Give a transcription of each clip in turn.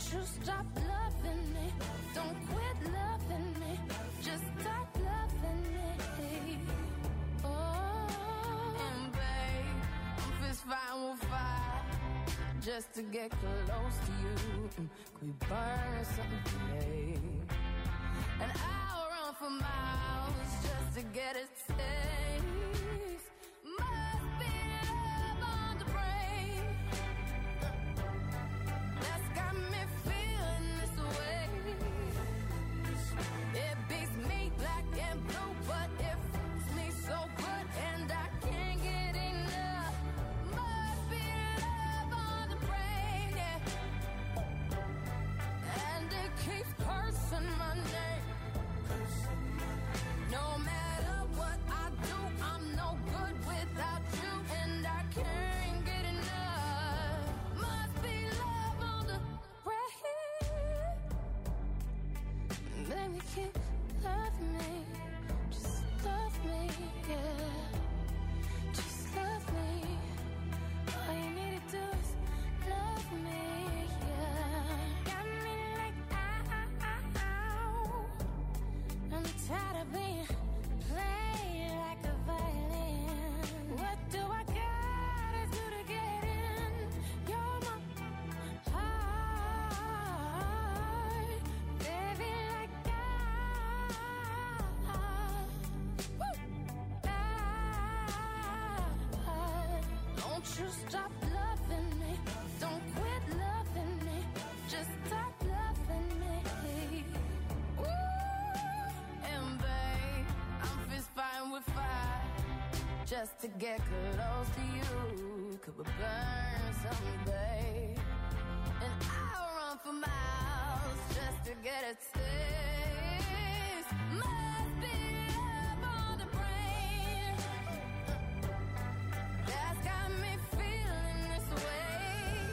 you stop loving me. Don't quit loving me. Just stop loving me. Oh, and babe, I'm fist fighting with fire just to get close to you. Could we burn something today? And I'll run for miles just to get a taste. Must be love on the brain that's got me feeling this way. It beats me black and blue, but it feels me so good, and I can't get enough. Must be love on the brain, yeah. And it keeps cursing my name. No matter what I do, I'm no good without you, and I can't get enough. Must be love on the brain. Baby, keep loving me. Just love me, yeah. Just love me. All you need to do is love me, yeah. Got me like, ow. I'm tired of being played like a violin. What do I gotta do to get in? You're my heart, baby, like don't you stop loving me. Don't quit loving me. Just stop loving me. Ooh, and babe, I'm fist fighting with fire just to get close to you. Could we burn someday? And I'll run for miles just to get a taste. Must be love on the brain that's got me feeling this way.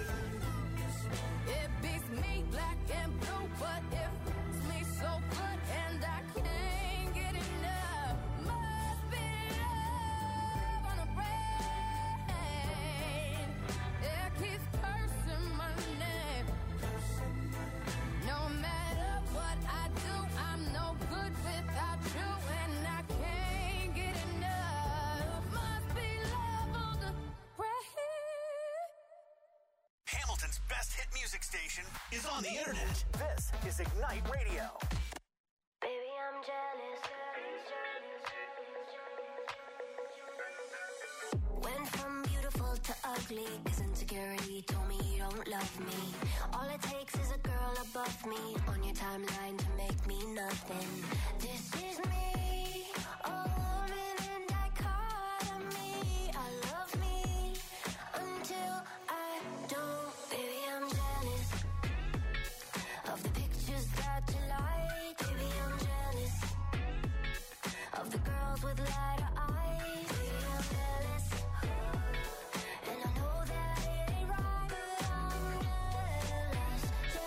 It beats me black and blue, but it feels me so good, and I can't get enough. Must be love on the brain. It keeps cursing my name. No matter what I do, I'm no good without you, and I can't get enough. Must be love on the brain. Hamilton's best hit music station is on the internet. This is Ignite Radio. Baby, I'm jealous. Went from beautiful to ugly, 'cause insecurity told me you don't love me. All it takes is a girl above me on your timeline to make me nothing. This is me, a woman in dichotomy. I love me until I don't. Baby, I'm jealous of the pictures that you like. Baby, I'm jealous of the girls with lighter eyes. Baby, I'm jealous, and I know that it ain't right, but I'm jealous,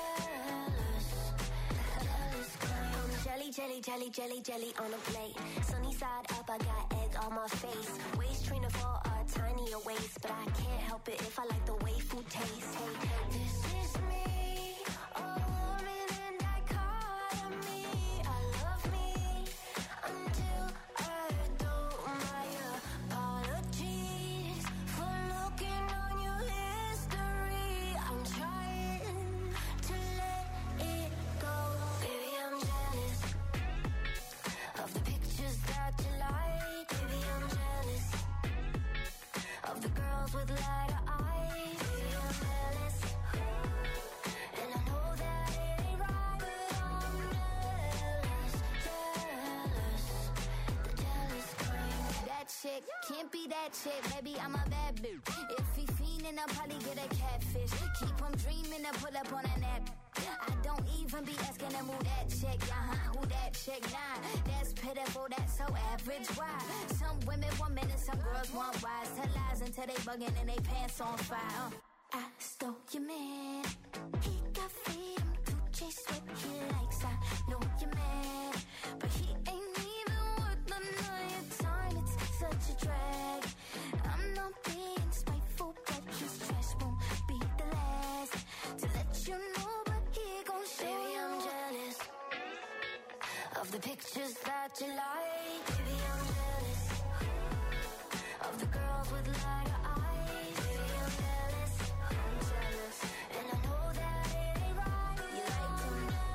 jealous, I'm jelly, jelly, jelly, jelly, jelly on a plate. Sunny side up, I got egg on my face. Waist trainer for a tinier waist, but I can't help it if I like the way food tastes. Hey, this is me, a woman in dichotomy. I love me until I don't. My apologies for looking on your history. I'm trying to let it go. Baby, I'm jealous of the pictures that you like. Baby, I'm jealous of the girls with lighter eyes. Baby, I'm jealous, and I know that it ain't right, but I'm jealous, jealous, the jealous kind. That chick can't be that chick, baby, I'm a bad bitch. If he fiendin', I'll probably get a catfish. Keep him dreamin' to pull up on a nap. I don't even be asking him who that chick, who that chick, nah. That's pitiful, that's so average, why? Some women want men and some girls want wise. Tell lies until they buggin' and they pants on fire. I stole your man, he got freedom to chase what he likes. I know you're mad, but he ain't even worth none of your time. It's such a drag. I'm not being spiteful, but his trash won't be the last to let you know, but he of the pictures that you like. Baby, I'm jealous of the girls with lighter eyes. Baby, I'm jealous, and I know that it ain't right. You like them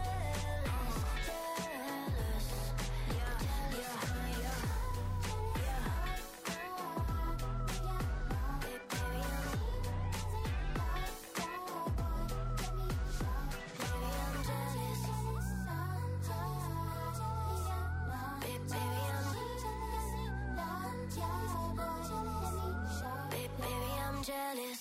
jealous, yeah, yeah, yeah. Jealous.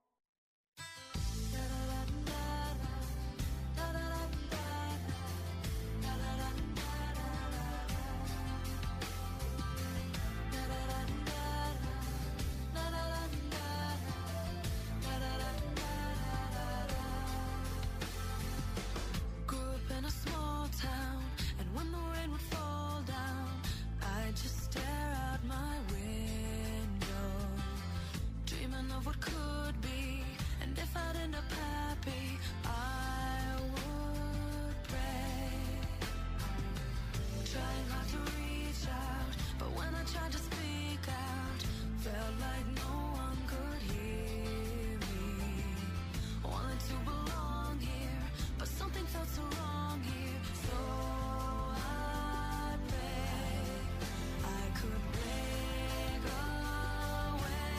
Grew up in a small town, and when the rain would fall down, I'd just stare out my window, dreaming of what could be. And if I'd end up happy, I would pray, trying hard to reach out, but when I tried to speak out, felt like no one could hear me. Wanted to belong here, but something felt so wrong here. So I prayed I could break away.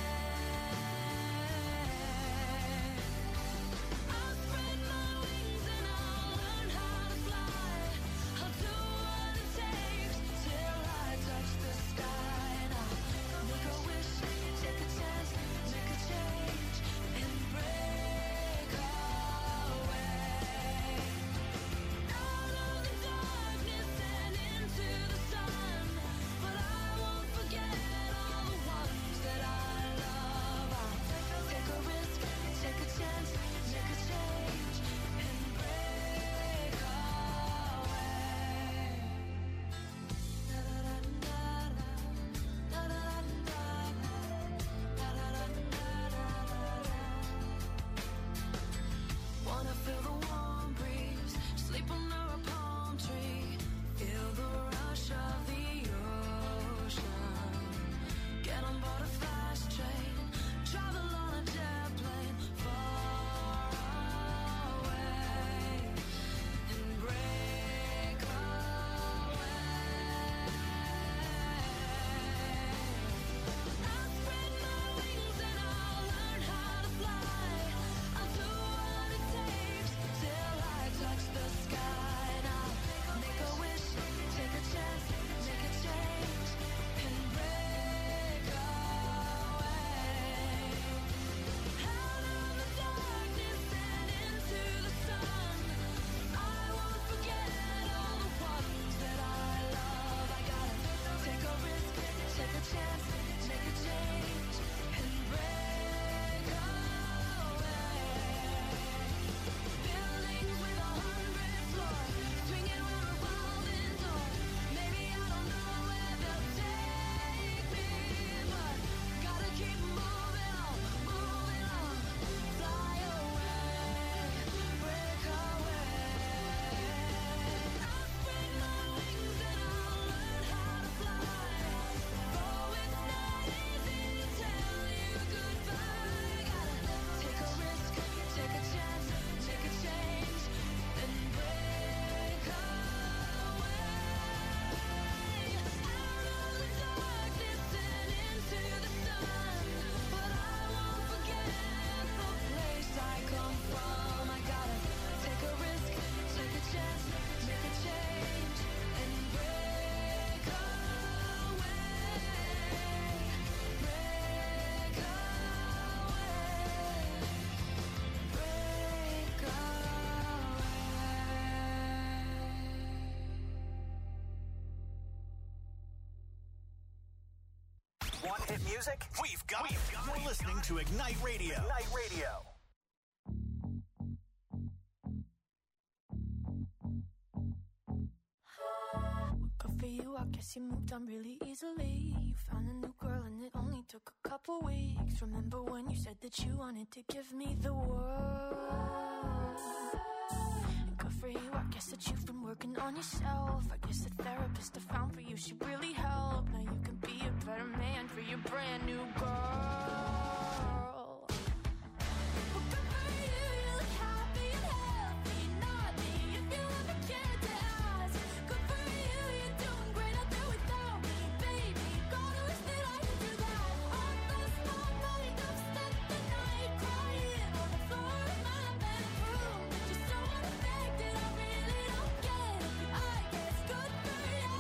I'll spread my wings and I'll learn how to fly. I'll do what it takes till I touch the sky. And I'll make a wish, take a chance, make a change, and break away. Out of the darkness and into the sun, but I won't forget all the ones that I love. I'll take a risk, take a chance, make a change, and break away. Wanna feel the warm breeze, sleep under a palm tree, feel the rush of the ocean, get on board a fast train, travel on a jet plane far away, and break away. I'll spread my wings and I'll learn how to fly. I'll do what it takes till I touch the sky. And I'll make a wish, take a chance, make a change, and break away. Out of the darkness and into the sun, I won't forget all the ones that I love. I gotta take a risk, take a chance, make a change, and break away. Buildings with 100 floors, swinging with revolving doors. Maybe I don't know where they'll take me, but gotta keep moving on, fly away, break away. I'll spread my wings and I'll learn how to fly. Oh, it's not easy to tell you goodbye. Gotta take a risk, take a chance, make a change, and break away. Out of the darkness and into the sun, but I won't forget the place I come from. I gotta take a risk, take a chance, make a change, and break away, break away. Want hit music? We've got it. You're listening to Ignite Radio. Ignite Radio. Good for you, I guess you moved on really easily. You found a new girl and it only took a couple weeks. Remember when you said that you wanted to give me the world? Good for you, I guess that you've been working on yourself. I guess the therapist I found for you should really help. Now you can be a better man for your brand new girl. Well, good for you, you look happy and healthy. Not me, if you ever cared to ask. Good for you, you're doing great out there without me, baby. Gotta wish that I could do that. I lost my mind, I've spent the night crying on the floor of my bedroom. But you're so unaffected, I really don't get it. I guess good for you.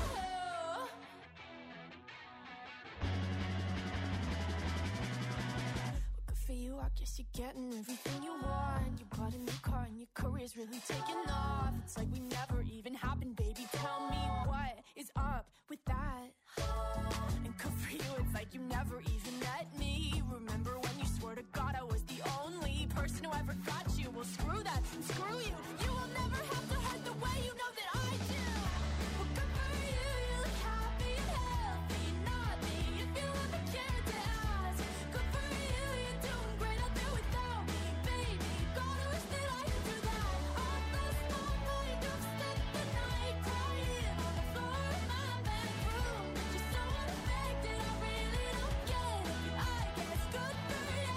Good for you, I guess you're getting everything you want. You bought a new car and your career's really taking off. It's like we never even happened, baby. Tell me what is up with that. And good for you, it's like you never even met me. Remember when you swore to God I was the only person who ever got you? Well, screw that, screw you. You will never have to hurt the way you know that I do. Well, good for you, you look happy and healthy. Not me, if you ever cared to ask. Good for you, you're doing great out there without me, baby. Gotta wish that I could do that. I lost my mind, I've spent the night crying on the floor of my bedroom. But you're so unaffected, I really don't get it. I guess good for you.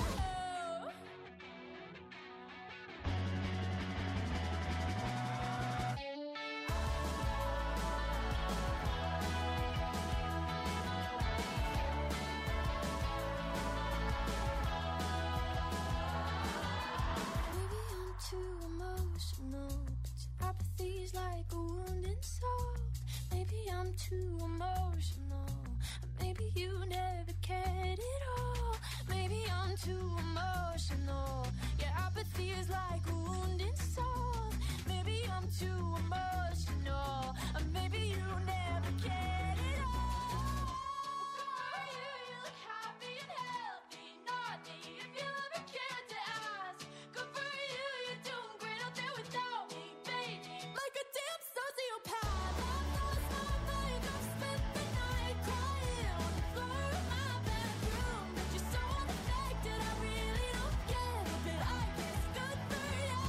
Maybe I'm too emotional, but your apathy's like a wounded soul. Maybe I'm too emotional, maybe you never cared at all. Maybe I'm too emotional, your apathy is like a wounded soul. Maybe I'm too emotional, maybe you never cared at all. You look happy and healthy, not me, if you ever cared to ask. Good for you, you're doing great out there without me, baby. Like a damn sociopath. I've lost my mind, I've spent the night crying on the floor of my bedroom. But you're so unaffected, I really don't get it. But I guess good for you.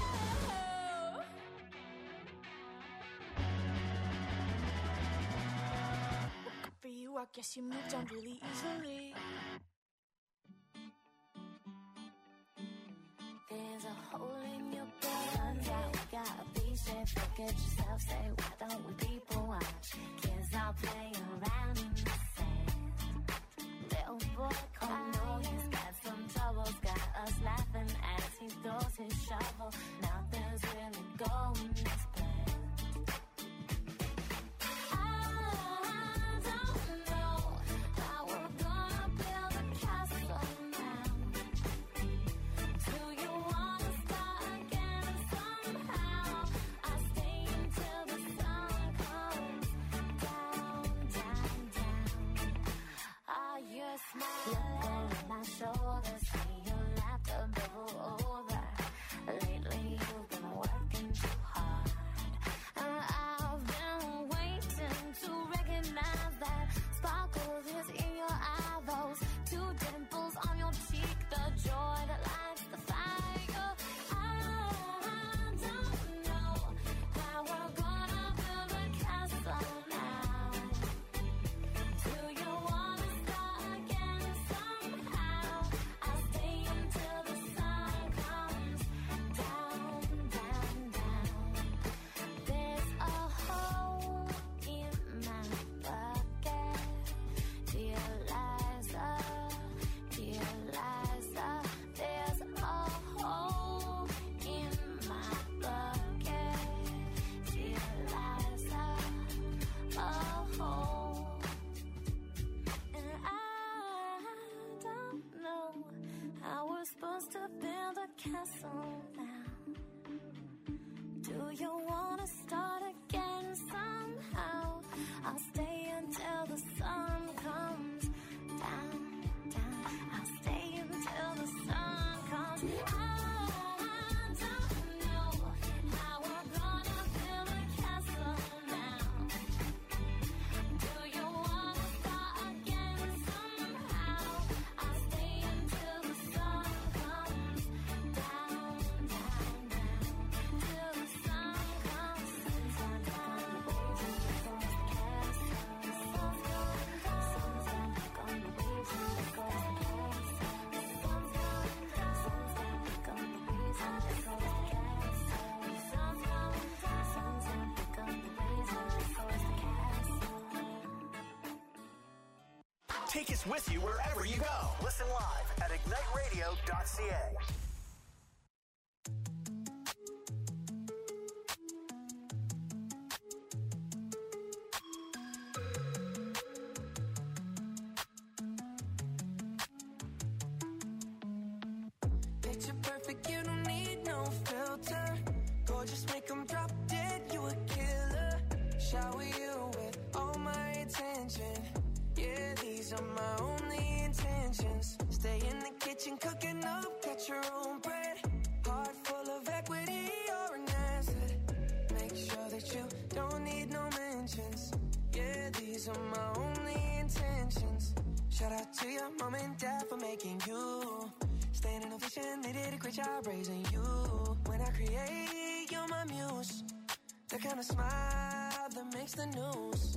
Good for you, I guess you moved on really easily. There's a hole in your gut. Turns out we gotta be safe. Look at yourself, say, why don't we people watch? Kids all playing around in the sand. Little boy crying. Oh no, he's got some troubles. Got us laughing as he throws his shovel. Nothing's really going as planned. I don't know how we're gonna build a castle now. Do you wanna start again somehow? I'll stay until the sun comes down, down, down. Are you smiling? Look over my shoulder, see your laughter bubble over. Lately you've been working too hard, and I've been waiting to recognize that sparkle is in your eye. Those two dimples on your cheek, the joy that lights the fire. I don't know how we're gonna build a castle now. Do you wanna start again somehow? I'll stay until the sun comes down, down, down. There's a hole in my bucket. Dear Liza, dear Liza. There's a hole in my bucket. Dear Liza, a hole. And I don't know how we're supposed to build a castle now. Do you wanna start again somehow? I'll stay until the sun comes down, down. I'll stay until the sun comes. I don't know how we're gonna build a castle now. Do you wanna start again somehow? I'll stay until the sun comes down, down, down. Till the Take us with you wherever you go. Listen live at igniteradio.ca. Picture perfect, you don't need no filter. Gorgeous, make them drop dead, you a killer. Shower you with all my attention. Yeah, these are my only intentions. Stay in the kitchen, cooking up, got your own bread. Heart full of equity, you're an asset. Make sure that you don't need no mentions. Yeah, these are my only intentions. Shout out to your mom and dad for making you. Staying in a vision, they did a great job raising you. When I create, you're my muse. The kind of smile that makes the news.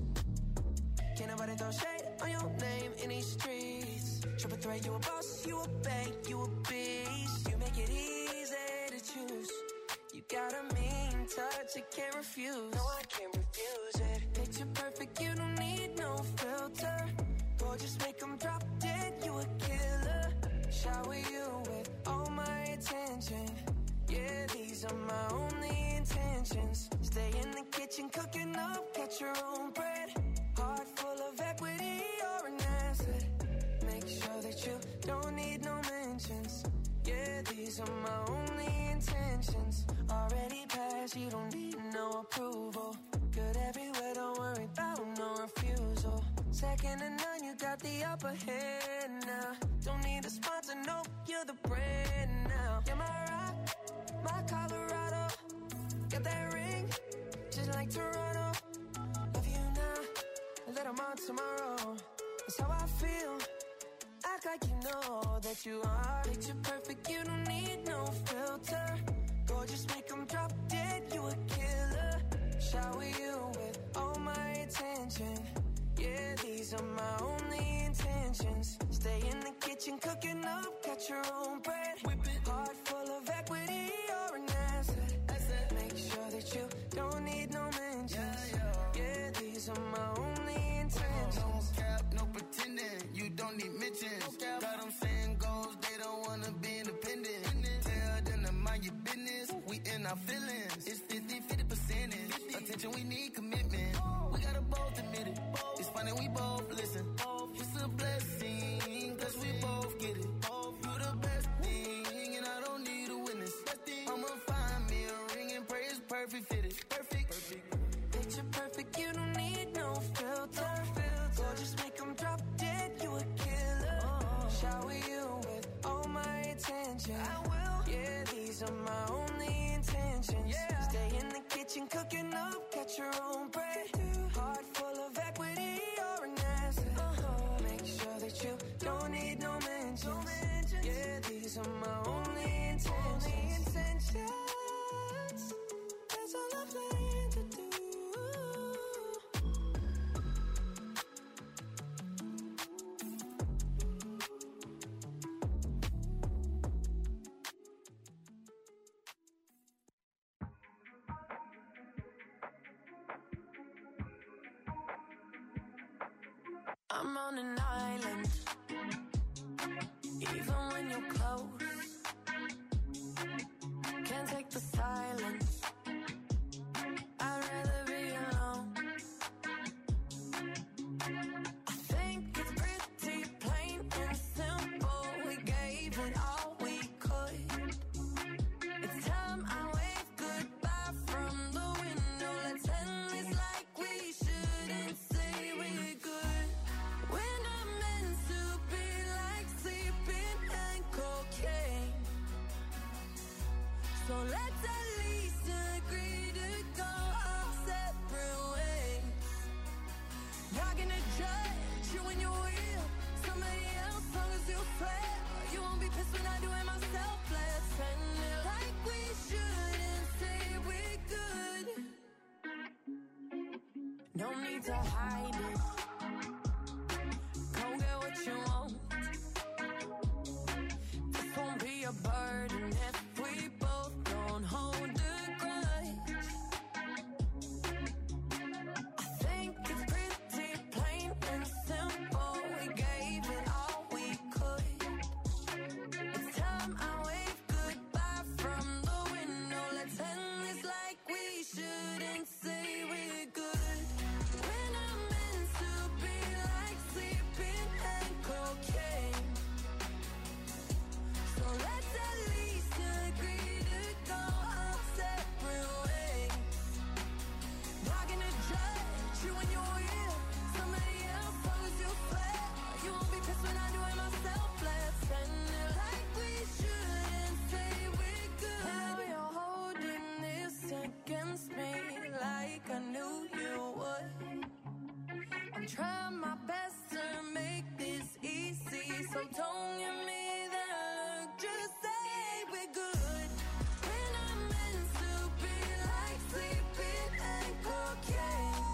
Can't nobody throw shade on your name in these streets. Triple threat, you a boss, you a bank, you a beast. You make it easy to choose. You got a mean touch, you can't refuse. No, I can't refuse it. Picture perfect, you don't need no filter. Gorgeous, make them drop dead, you a killer. Shower you with all my attention. Yeah, these are my only intentions. Stay in the kitchen, cooking up, get your own bread. Heart full of equity, you're an asset. Make sure that you don't need no mentions. Yeah, these are my only intentions. Already passed, you don't need no approval. Good everywhere, don't worry about no refusal. Second to none, you got the upper hand now. Don't need a sponsor, no, you're the brand now. You're my rock, my Colorado. Got that ring, just like Toronto. Love you now, let them on tomorrow. That's how I feel. Act like you know that you are. Picture perfect, you don't need no filter. Gorgeous, make them drop dead, you a killer. Shower you with all my attention. Yeah, these are my only intentions. Stay in the kitchen, cooking up, got your own bread. Whip it. Heart full of equity, you're an asset. Make sure that you don't need no mentions. Yeah, these are my only intentions. No cap, no pretending, you don't need mentions. Got them saying goals, they don't wanna be independent. Tell them to mind your business, we in our feelings. It's 50 percentage. Attention, we need commitment. We gotta both admit it. It's funny, we both listen. It's a blessing, cause we both get it. You the best thing, and I don't need a witness. I'ma find me a ring and pray it's perfect fitted. Perfect. Picture perfect, you don't need no filter. Gorgeous, make them drop dead, you a killer. Shower you with all my attention. I will. Yeah, these are my only intentions. Yeah. Stay in the kitchen, cooking up, get your own bread. Heart full of equity, you're an asset. Make sure that you don't need no mentions. Yeah, these are my only intentions. That's all I plan to do. I'm on an island, even when you're close. Can't take the silence, I'd rather be alone. I think it's pretty plain and simple. We gave it all we could. It's time I wave goodbye from the window. Let's end this like we shouldn't say we're good. We're not meant to be like sleeping and cocaine. So let's at least agree to go our separate ways. Not gonna judge you when you will somebody else, long as you swear. You won't be pissed when I do it myself. Let's end it like we shouldn't say we're good. No need to hide it. Go get what you want. This won't be a burden if we both don't hold a grudge. I think it's pretty plain and simple. We gave try my best to make this easy, so don't give me that look, just say we're good. When I'm meant to be like sleeping and cocaine,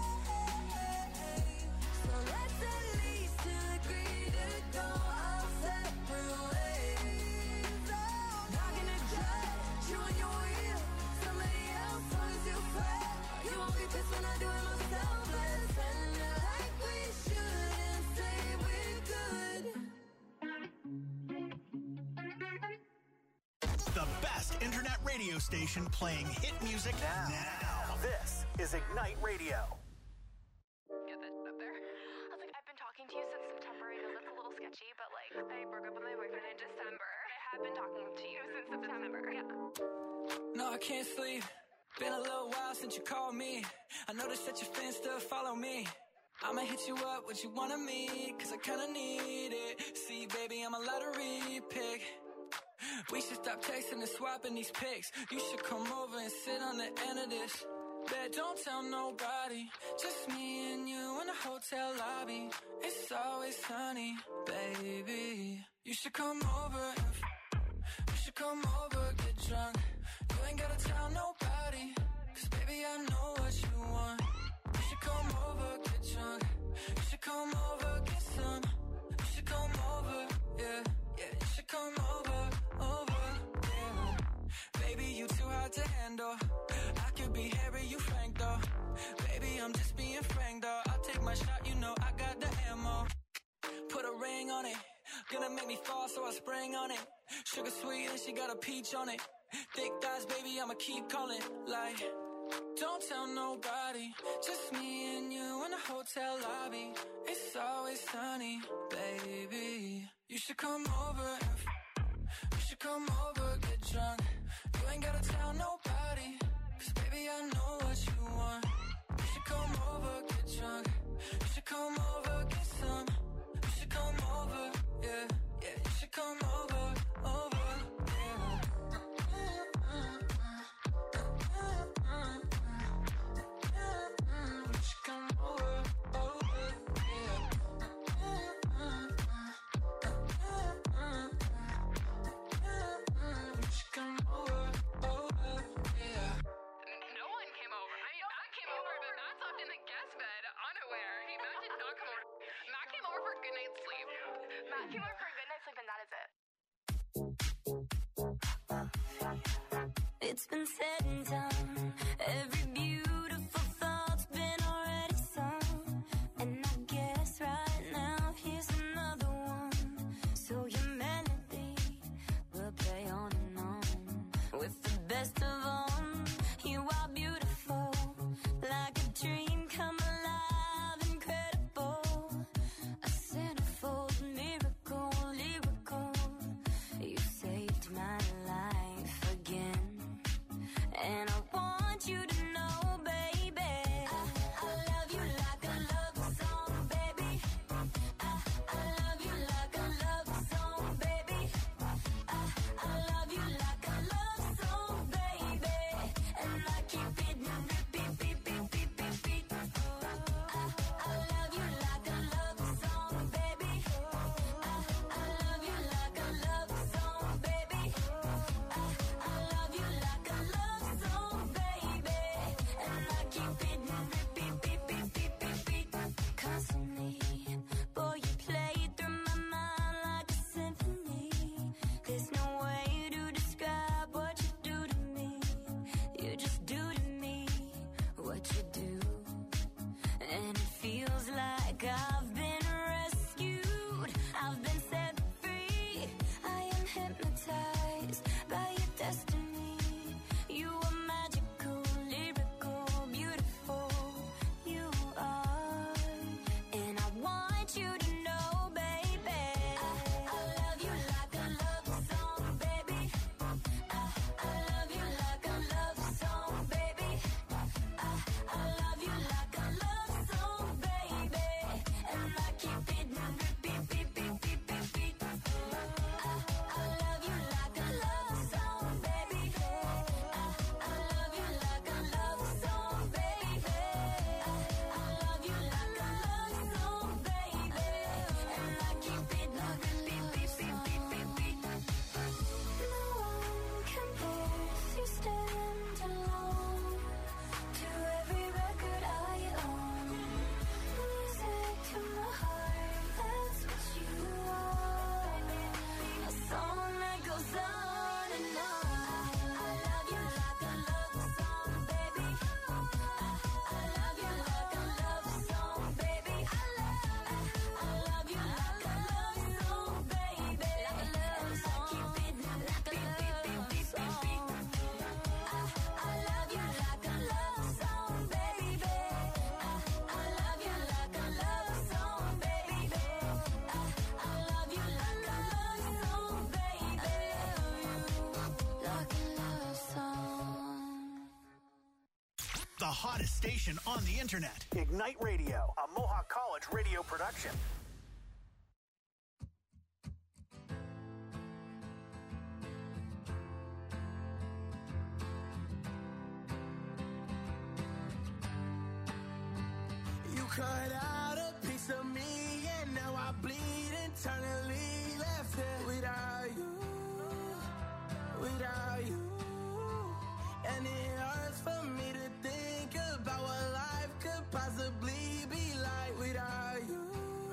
so let's at least agree to go our separate ways. Knocking the judge, you and your wheel, somebody else, long as you swear you won't be pissed when I do it myself. Let's end it like we should and say we're good. The best internet radio station playing hit music now. This is Ignite Radio. Get that up there. I was like, I've been talking to you since September. I know that's a little sketchy, but like, I broke up with my boyfriend in December. I have been talking to you since September. Yeah. No, I can't sleep. Been a little while since you called me. I noticed that your fans still follow me. I'ma hit you up, what you want of me, cause I kinda need it. See, baby, I'm a lottery pick. We should stop texting and swapping these pics. You should come over and sit on the end of this. Bet don't tell nobody, just me and you in the hotel lobby. It's always sunny, baby. You should come over and you should come over, get drunk. You ain't gotta tell nobody, cause baby I know what you want. You should come over, get drunk. You should come over, get some. You should come over, yeah, yeah. You should come over, yeah. Baby, you too hard to handle. I could be Harry, you Frank though. Baby, I'm just being frank though. I'll take my shot, you know I got the ammo. Put a ring on it, gonna make me fall so I spring on it. Sugar sweet and she got a peach on it. Thick thighs, baby, I'ma keep calling. Like, don't tell nobody, just me and you in the hotel lobby. It's always sunny, baby. You should come over and you should come over, get drunk. You ain't gotta tell nobody, cause baby I know what you want. You should come over, get drunk. You should come over, get some. You should come over, yeah, yeah. You should come over, yeah. You should come over, yeah. You should come over, yeah. No one came over. I mean, Matt came over, but Matt slept in the guest bed, unaware. Matt did not come over. Matt came over for a good night's sleep. Matt came over for a good night's sleep, and that is it. It's been said and done. Every beautiful thought's been already sung. And I guess right now here's another one. So your melody will play on and on. With the best of them, you are beautiful. Like a dream come alive, incredible. A centerfold miracle, lyrical. You saved my life again. And I hottest station on the internet. Ignite Radio, a Mohawk College radio production. You cut out a piece of me, and now I bleed internally. Left it without you, without you. And it hurts for me to think about what life could possibly be like without you,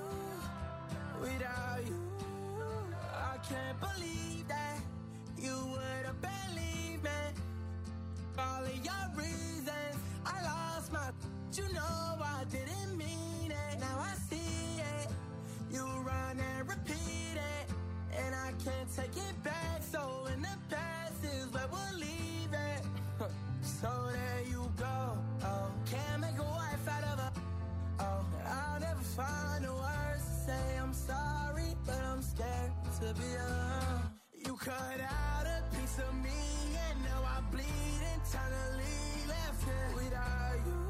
without you. I can't believe that you would have believed me. All of your reasons, I lost my. You know I didn't mean it. Now I see it. You run and repeat it, and I can't take it back. So in the past is where we'll leave it. So there you go. Oh, can't make a wife out of her. Oh, I'll never find the words to say I'm sorry, but I'm scared to be alone. You cut out a piece of me, and now I bleed internally. Left it without you,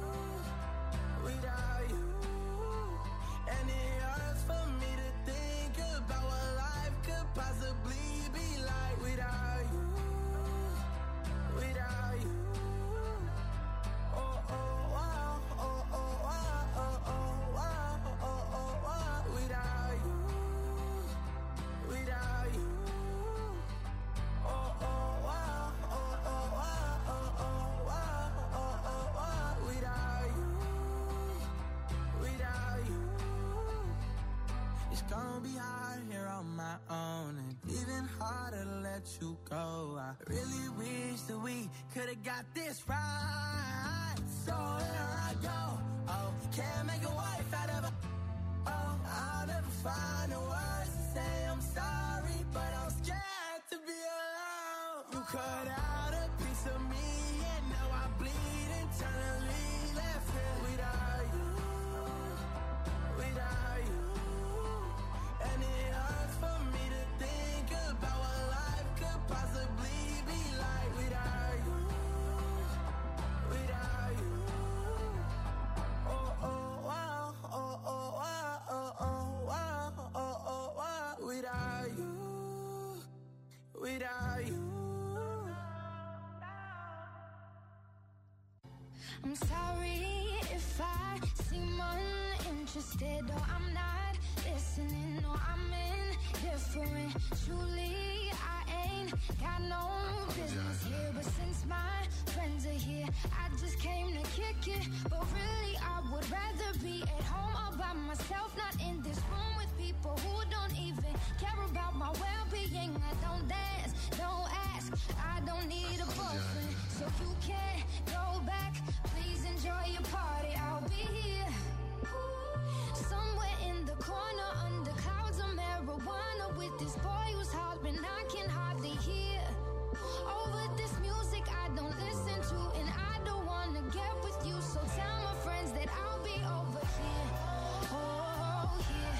without you. And it hurts for me to think about what life could possibly be like without you, without you. Oh, oh, wow, oh, oh, wow, oh, oh, wow, oh, oh, wow, without you, without you. Oh, oh, wow, oh, oh, wow, oh, oh, wow, oh, oh, wow, without you, without you. It's gonna be hard here on my own, and even harder to let you go. I really wish that we could've got this right. So here I go. Oh, can't make a wife out of her. Oh, I'll never find the words to say I'm sorry, but I'm scared to be alone. You cut out a piece of me, and now I bleed internally. Left it without you, without you. And it hurts for me to think about what life could possibly be like without you, without you. Oh, oh, wow, oh, oh, wow, oh, oh, wow, oh, oh, wow, without you, without you. I'm sorry if I seem uninterested or I'm not listening or I'm indifferent. Truly, I ain't got no business here, but since my friends are here, I just came to kick it. But really, I would rather be at home all by myself, not in this room with people who don't even care about my well-being. I don't dance, don't ask, I don't need a boyfriend, so you can't go back. Please enjoy your party, I'll be here. Somewhere in the corner under clouds of marijuana with this boy who's hollering I can hardly hear. Over this music I don't listen to, and I don't wanna get with you, so tell my friends that I'll be over here. Oh yeah,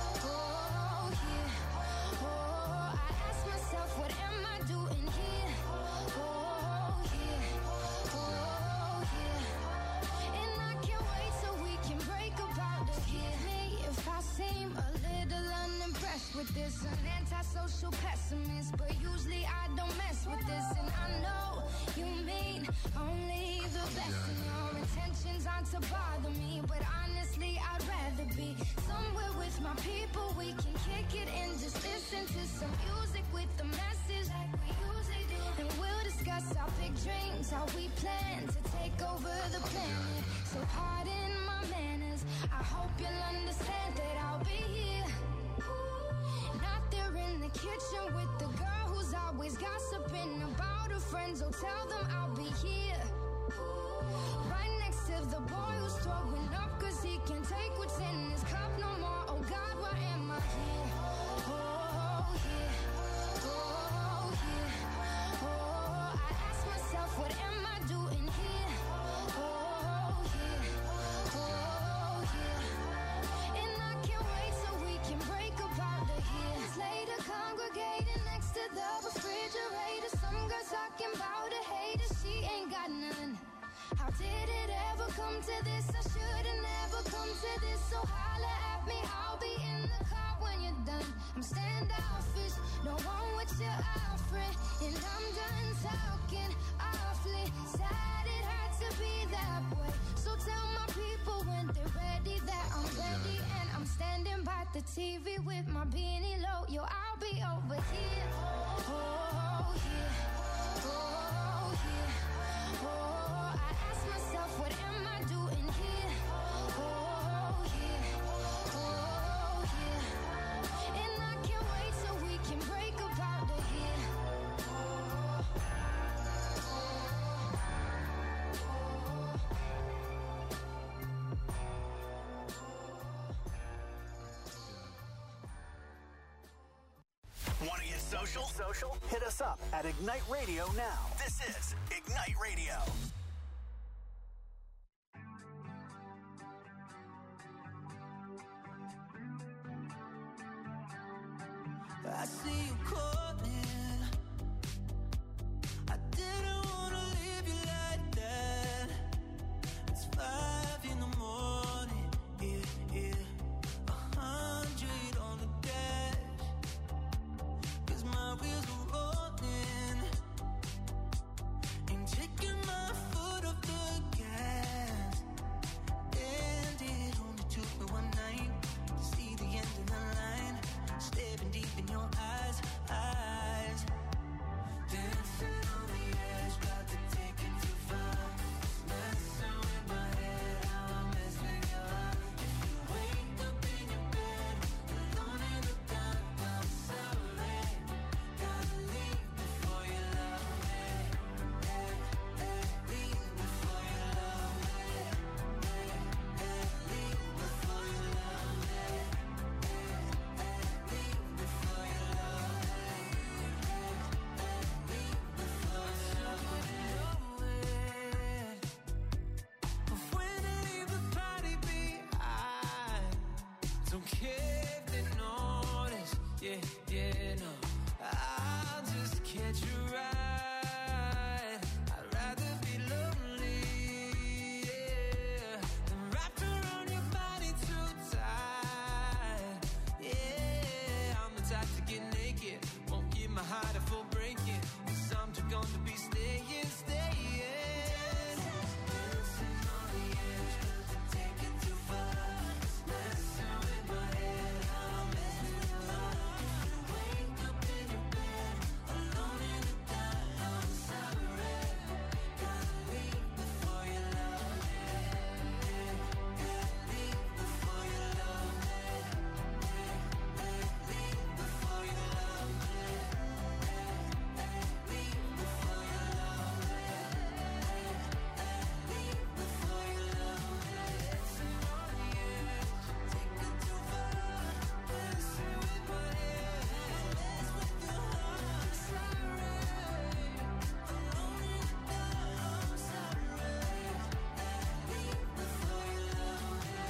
oh yeah, oh, I ask myself what am I doing here? Oh yeah, oh yeah, and I can't wait so we can break about this. Forgive me if I seem a little unimpressed with this, an antisocial pessimist, but usually I don't mess with this, and I know you mean only the best, and your intentions aren't to bother me, but honestly I'd rather be somewhere with my people. We can kick it and just listen to some music with the message like we usually do, and we'll discuss our big dreams, how we plan to take over the planet. So pardon my manners, I hope you'll understand that I'll be here. Not there in the kitchen with the girl who's always gossiping about her friends, oh tell them I'll be here. Right next to the boy who's throwing up cause he can't take what's in his cup no more. Oh God, why am I here? Oh yeah, oh yeah, oh, I ask myself what am I doing here? Oh yeah, oh yeah, and I can't wait so we can break about the years later, congregating next to the refrigerator. Some girls talking about a hater, she ain't got none. How did come to this, I should've never come to this. So holla at me, I'll be in the car when you're done. I'm standoffish, don't want what you're offering, and I'm done talking awfully. Sad it had to be that way. So tell my people when they're ready that I'm ready, and I'm standing by the TV with my beanie low. Yo, I'll be over here. Oh yeah, oh yeah, oh. I ask myself, what am I doing here? Oh yeah, oh yeah. And I can't wait till we can break up out of here. Want to get social? Social? Hit us up at Ignite Radio now. This is Ignite Radio. I see you calling. I didn't wanna leave you like that. It's 5 in the morning, yeah. 100 on the dash, 'cause my wheels are rolling. Ain't taking my foot off the gas. And it only took me one night to see the end of the line. Staring deep in your eyes. Dancing on the edge, got to take it too far. Messing with my head, how I mess with your heart. If you wake up in your bed, alone in the dark, I'm sorry. Gotta leave before you love me. Leave before you love me. Leave before you love me. Don't care if they notice, yeah, no. I'll just catch a ride. I'd rather be lonely, yeah, than wrapped around your body too tight. Yeah, I'm the type to get naked, won't give my heart a full breaking, 'cause I'm too gone to be staying. Dancing on the edge, got to take it too far. Messing with my head, how I mess with your heart. If you wake up in your bed, alone in the dark, I'm sorry. Gotta leave before you love me. Leave before you love me. Leave before you love me. Leave before you love me. Leave before you love me. Dancing on the edge, take it too far. Messing with my head, mess with your heart. Sorry, alone in the dark, I'm sorry. Leave before you love me.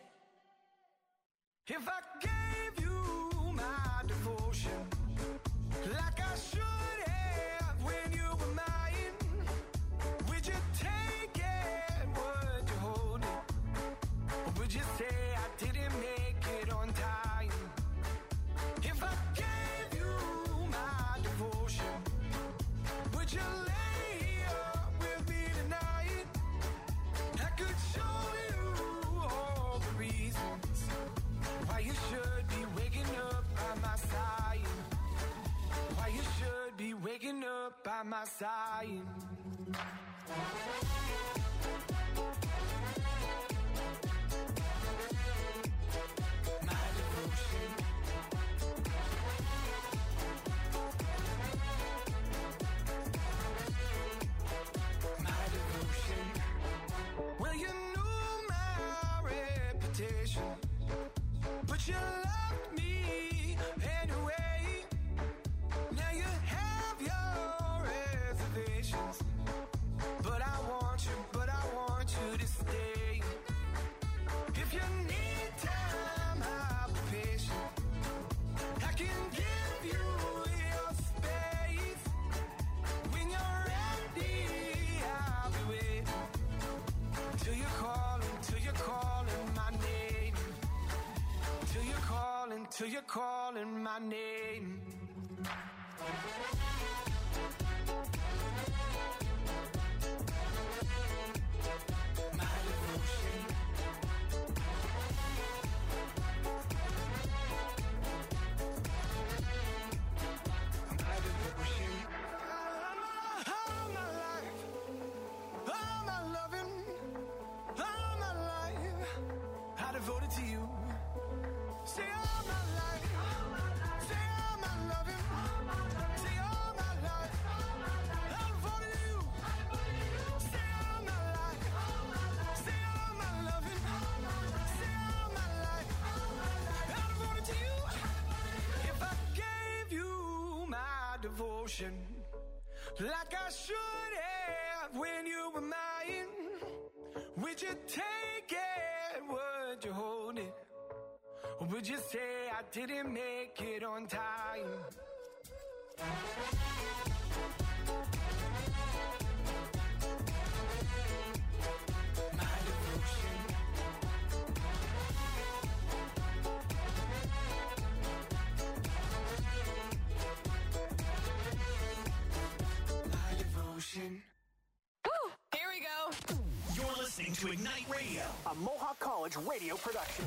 If I gave you my devotion, like I should have when you were mine, would you take it? Would you hold it? Or would you say I didn't make it on time? If I gave you my devotion, would you lay up with me tonight? I could show you all the reasons why you should be waking up by my side. Why you should be waking up by my side. My devotion. My devotion. Well, you knew my reputation, but you loved me anyway. Now you have your reservations, but I want you to stay. If you need time, I'll be patient. I can give you your space. When you're ready, I'll be waiting till you call. till you're calling my name. Devoted to you. Say all my life. Say all my loving. Say all my life. I'm devoted to you. Say all my life. Say all my loving. Say all my life. I'm devoted to you. If I gave you my devotion, like I should have when you were mine, would you take it? Would you hold it? Or would you say I didn't make it on time? My devotion. My devotion. Here we go. You're listening to Ignite Radio, a Mohawk College radio production.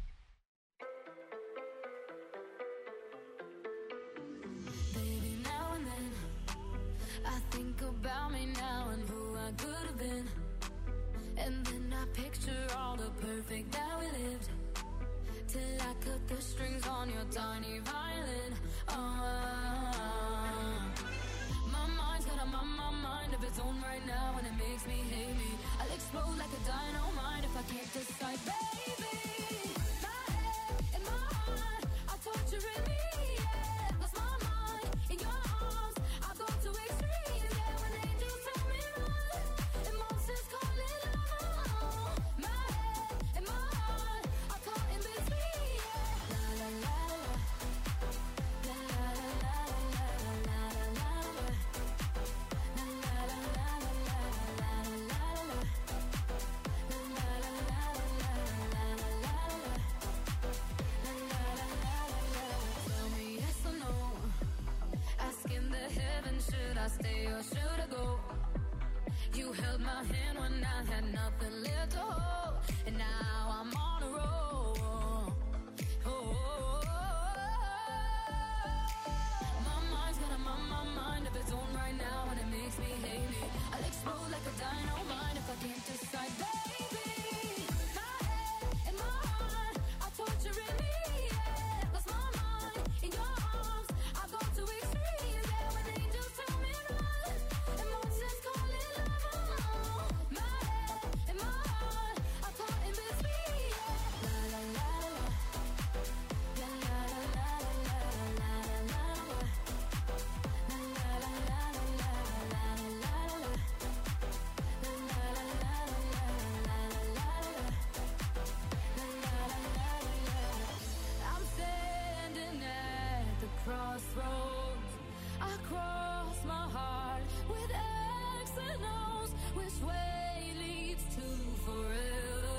Baby, now and then I think about me now and who I could have been. And then I picture all the perfect that we lived, till I cut the strings on your tiny violin. My mind's got a mind of its own right now, and it makes me hate me. I'll explode like a dynamite if I can't decide, baby. My head and my heart are torturing me, yeah. Lost my mind in your arms, I go to extremes, yeah. When angels tell me run, and monsters call it love. My head and my heart are caught in between, yeah. La la la la, la la la la la la la la. Should I stay or should I go? You held my hand when I had nothing left to hold, and now I'm on a roll. My mind's got a mind of its own right now, and it makes me hate me. I'll explode like a dynamite if I can't decide, baby. My head and my heart are torturing me, yeah. Lost my mind in your arms, I go to extremes, yeah. When angels tell me run, and monsters call it love. My head and my heart are caught in between, yeah. La la la la, la la la la la la la la. I'm standing at the crossroads. I cross my heart with X and O's. Which way leads to forever?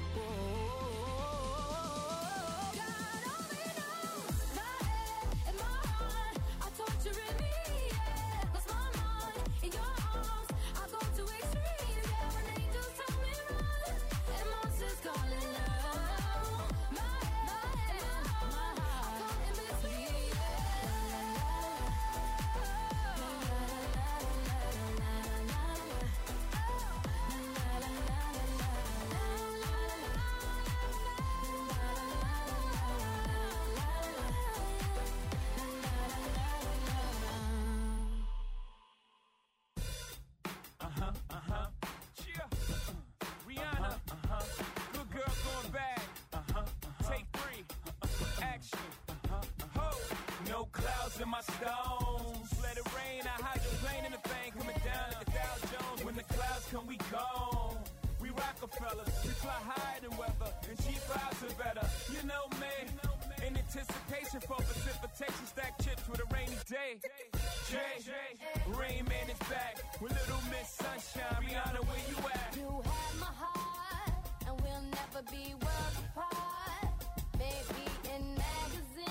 God only knows. My head and my heart are torturing me, yeah. Lost my mind in your arms, I go to extremes, yeah. When angels tell me run, and monsters call it love. My head and my heart are caught in between, Rihanna, good girl going bad. Take 3, action. Ho, no clouds in my stones. Let it rain, I hydroplane in the thing coming down like the Dow Jones. When the clouds come, we gone. We Rockefellers, we fly higher than weather, and cheap vibes are better. You know me, in anticipation for precipitation, stack chips with a rainy day. Jay, Rain Man is back with Little Miss Sunshine. Rihanna, where you at? You have my heart, and we'll never be worlds apart. Maybe in magazines.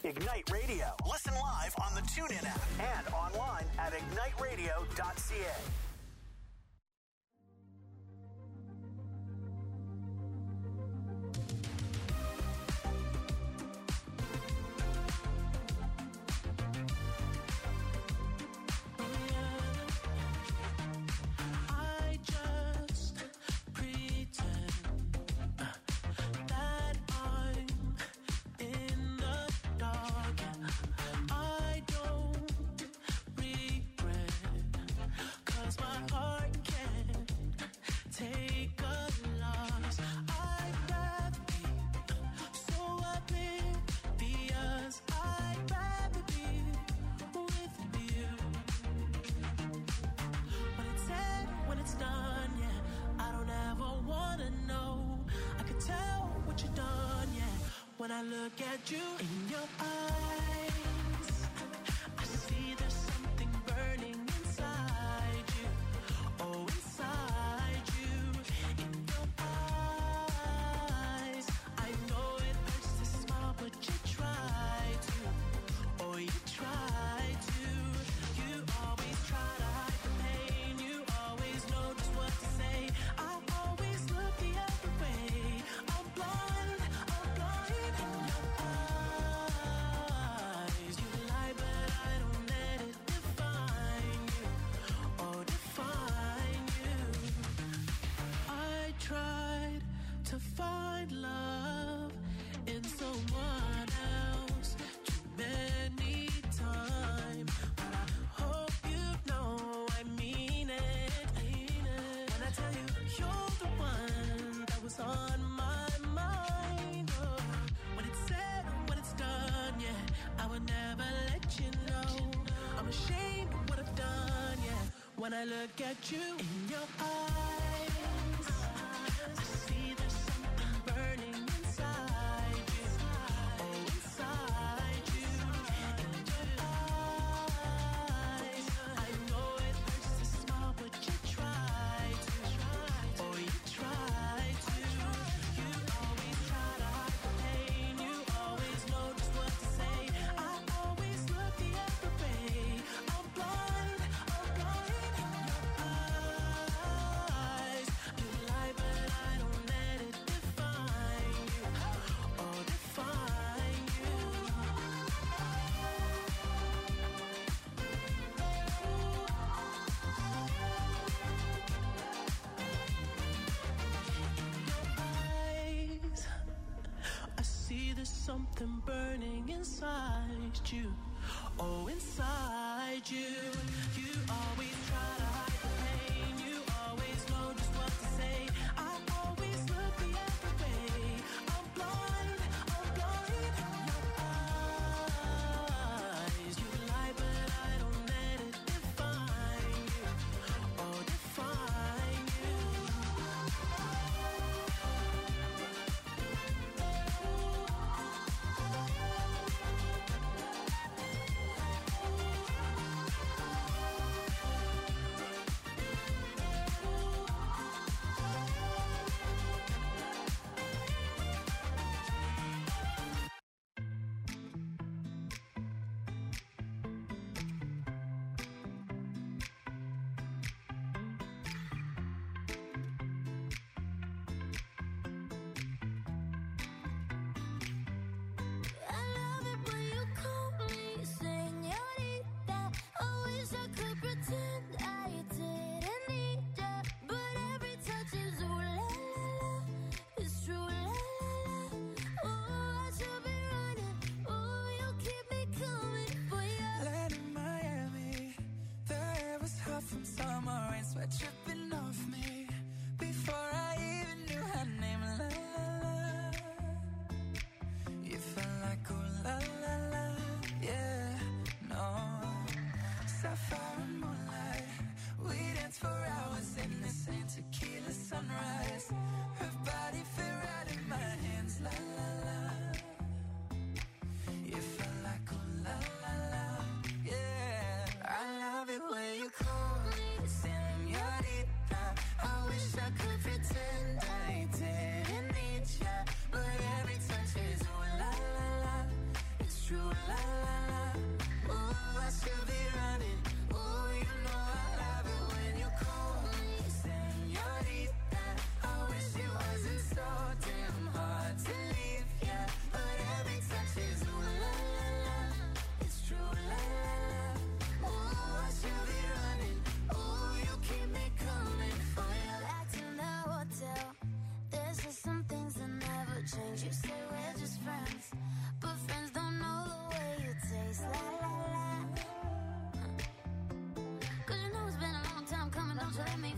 Ignite Radio. Listen live on the TuneIn app And online at igniteradio.ca. When I look at you in your eyes, I see there's something burning inside you. Oh, inside you, in your eyes. I know it hurts to smile, but you try to. Oh, you try to. You always try to hide the pain. You always know just what to say. I always look the other way. I'm blind. To find love in someone else too many times, but I hope you know I mean it. When I tell you you're the one that was on my mind, oh, when it's said, when it's done, yeah, I would never let you know. I'm ashamed of what I've done, yeah. When I look at you in your eyes, I see there's something burning inside you. Oh, inside you. In your eyes, I know it hurts to smile, but you try to. Oh, you try to. You always try to hide the pain. You always know just what to say. I always look the other way. I'm blind in your eyes. You lie, but I don't let it define you. Oh, define you. In your eyes, I see there's something burning inside you. Oh, inside you. You always try to hide the pain. You always know just what to say. I always look the other way. I'm blind in your eyes. You lie, but I don't let it define you. Oh, define you. I love it when you call me señorita. I wish I could pretend I didn't need ya, but every touch is ooh la la la. It's true la la la. Oh, I should be running. Oh, you keep me coming for ya. Land in Miami, the air was hot from summer rain, sweat dripping off me before I even knew her name. La la la, you felt like ooh la la la, yeah, no. Sapphire and moonlight, we danced for hours in the same tequila sunrise. Her body fit right in my hands, la la la. You felt like ooh la la la, yeah. I love it when you call me señorita. I wish I could pretend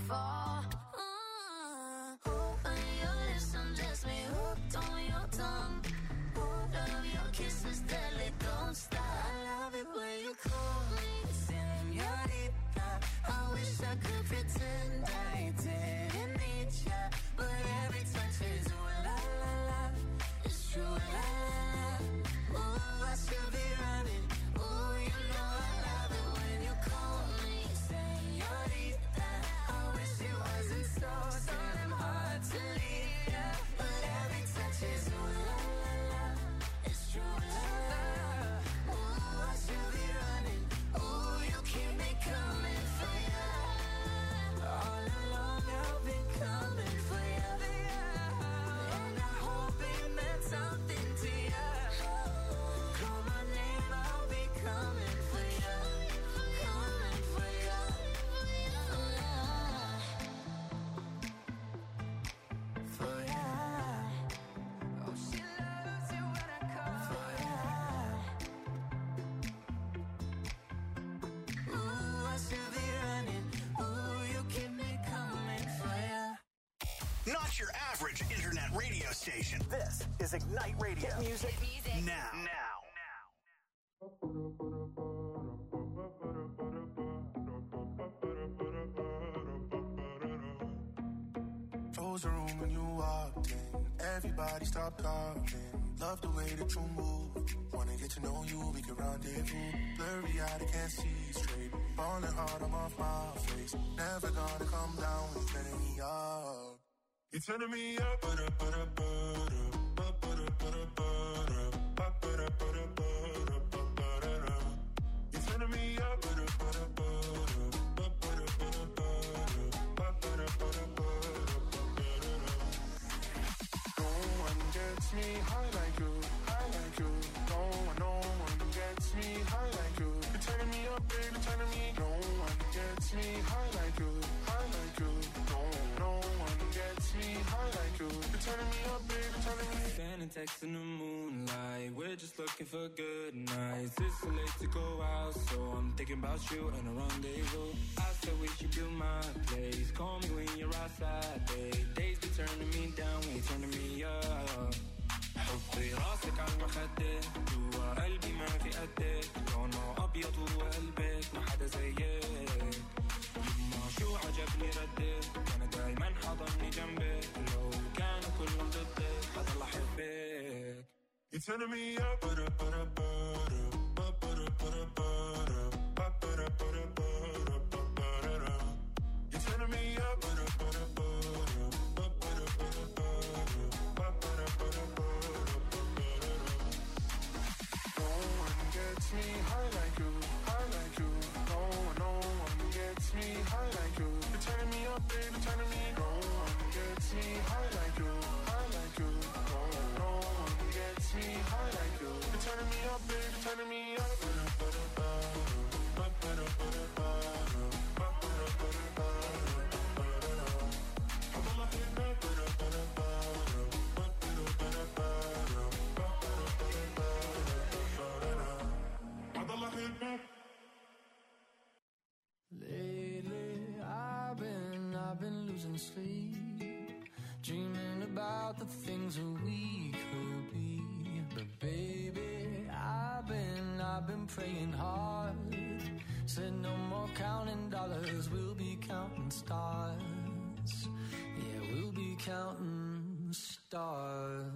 fall. On your lips, undress me, hooked on your tongue. Love your kisses, deadly, don't stop. I love it when you call me señorita. I wish I could pretend I didn't need ya, but every touch is ooh la la la. It's true, la la la. Ooh, I should be running. Ooh, you know I love it when you call me señorita. I wish it wasn't so damn hard to leave ya, but every touch is ooh la la la. It's true, la la la. Ooh, I should be running. Ooh, you keep me coming for ya. All along I've been coming for ya, and I hope it meant something to ya. Call my name, I'll be coming for ya, coming for ya, for ya. Oh, she loves it when I call for ya. Ooh, I should be running. Ooh, you keep me coming for ya. Not your average internet radio station. This is Ignite Radio. Hit music now. Close the room when you walked in. Everybody stop talking. Love the way that you move. Wanna get to know you, we can rendezvous. Blurry eyed, I can't see straight. Falling hard, I'm off my face. Never gonna come down when you're turning me up. You're turning me up, You're turning me up, No one gets me high like you, high like you. No one gets me high like you. You're turning me up, baby, turning me. No one gets me high like you, high like you. No one gets me high like you. You're turning me up, baby, turning me. Standing text in the moonlight, we're just looking for good nights. It's so late to go out, so I'm thinking about you and a rendezvous. I said we should do my place. Call me when you're outside, babe. Days be turning me down when you're turning me up. حطي راسك على المخدة جوا قلبي ما في قدك لونه أبيض وقلبك ما حدا زيك يما شو عجبني ردك أنا دايما حضني جنبك لو كانوا كلهم ضدك حضل أحبك. You're turning me up, You're turning me up, No one gets me high like you, high like you. No one gets me high like you. You're turning me up, baby, turning me. No one gets me high like you, high like you. No one gets me high like you. You're turning me up, baby, turning me up. Lately, I've been losing sleep, dreaming about the things that we could be. But baby, I've been praying hard. Said no more counting dollars, we'll be counting stars. Yeah, we'll be counting stars.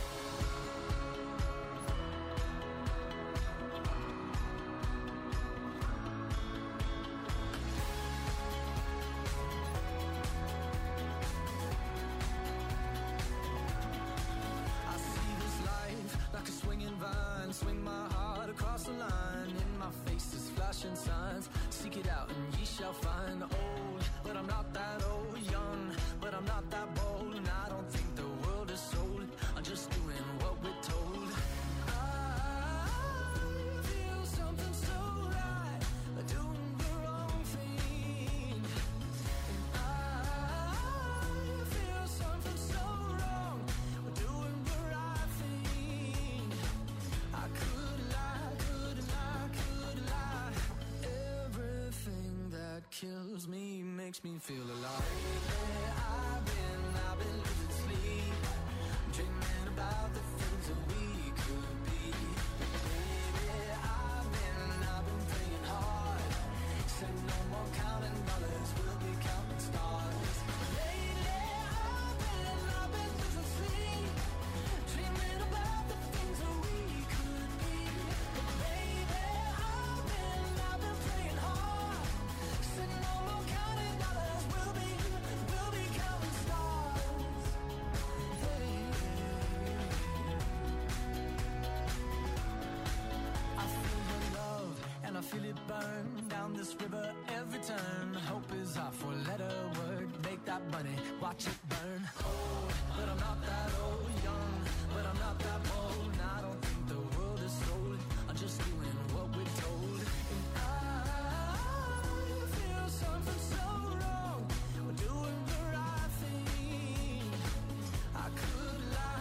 Swing my heart across the line. In my face is flashing signs. Seek it out and ye shall find. Old, but I'm not that old. Young, but I'm not that bold. And I don't think the world is sold. I'm just doing what we're told. I feel something so right, doing the wrong thing. And I feel something so wrong, doing the right thing. I could lie, everything that kills me, makes me feel alive. I've been losing sleep, dreaming about the things that we could be. Baby, I've been praying hard. Said no more counting dollars, we'll be counting stars. Lately, I've been losing sleep, dreaming about the things that we could be. Baby, I've been praying hard. Said no more counting dollars, we'll be counting stars. Hey. I feel your love and I feel it burn down this river every turn. Hope is our four-letter word. Make that money, watch it burn. Old, but I'm not that old. Young, but I'm not that bold. And I don't think the world is sold. I'm just doing what we're told. And I feel something so wrong. We're doing the right thing. I could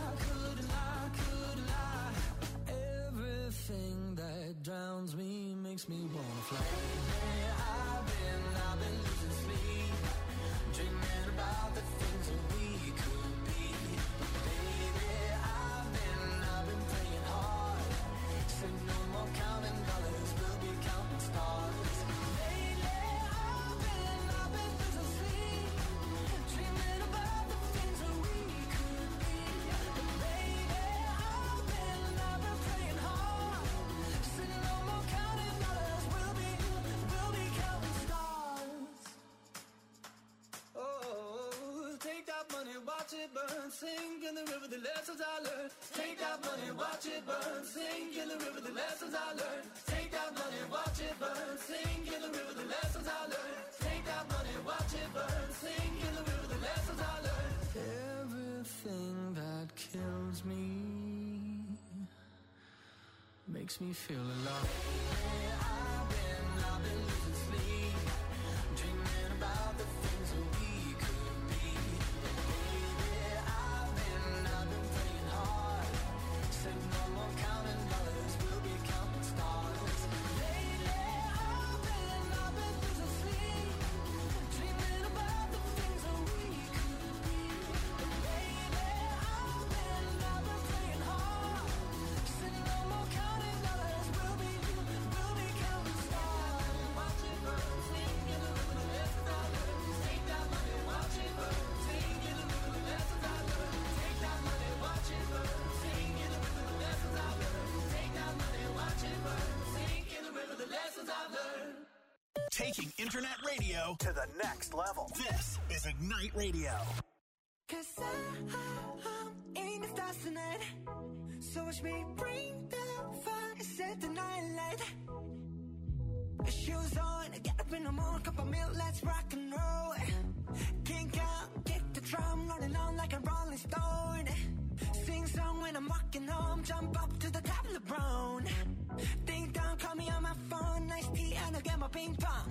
lie. Everything that drowns me makes me wanna fly. I've been losing sleep, dreaming about the things that we could be. Baby, I've been praying hard. Said no more counting dollars, we'll be counting stars. Lately, I've been losing sleep, dreaming about the things that we could be. Baby, I've been praying hard. Said no more counting dollars, we'll be counting stars. Oh, take that money, watch it burn, sink in the river, the lessons I learned. Take that money, watch it burn, sink in the river, the lessons I learned. Take that money, watch it burn, sink in the river, the lessons I learned. Take that money, watch it burn, sink in the river, the lessons I learned. Everything that kills me makes me feel alive. I've been losing sleep, dreaming about the things that we could be. Baby, I've been praying hard. Said no more counting dollars, we'll be counting stars. Lately, I've been losing sleep, dreaming about the things that we could be. Baby, I've been praying hard. Said no more counting dollars, we'll be counting stars. Watch it burn, sing in the river, the lessons I learned. Take that money, watch it burn, sing in the river, the lessons I learned. Take that money, watch it burn, sing in the river, the lessons I learned. Take that money, watch it burn, sing in the river, the lessons I learned. Taking internet radio To the next level. This is Ignite Radio. 'Cause I'm in the stars tonight. So watch me bring the fire, set the night light. Shoes on, get up in the morning, cup of milk, let's rock and roll. Kink out, kick the drum, rolling on like a rolling stone. Sing song when I'm walking home, jump up to the top of the brown. Ding dong, call me on my phone, nice tea and I'll get my ping pong.